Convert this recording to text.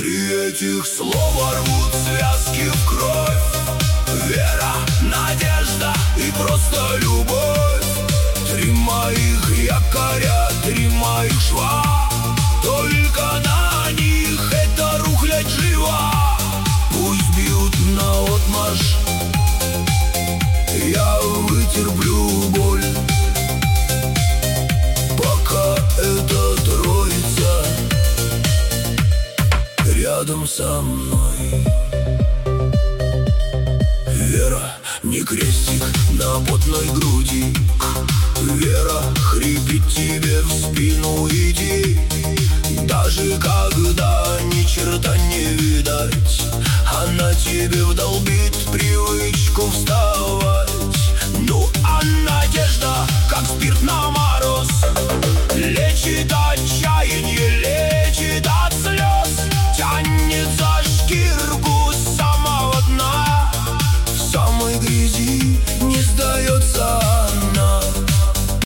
Три этих слова рвут связки в кровь. Вера, надежда и просто любовь. Три моих якоря, три моих шва. Только на них эта рухлядь жива. Пусть бьют наотмашь, я вытерплю боль, пока эта троица рядом со мной. Вера, не крестик на потной груди. Вера, хрипит тебе в спину, иди. Даже когда не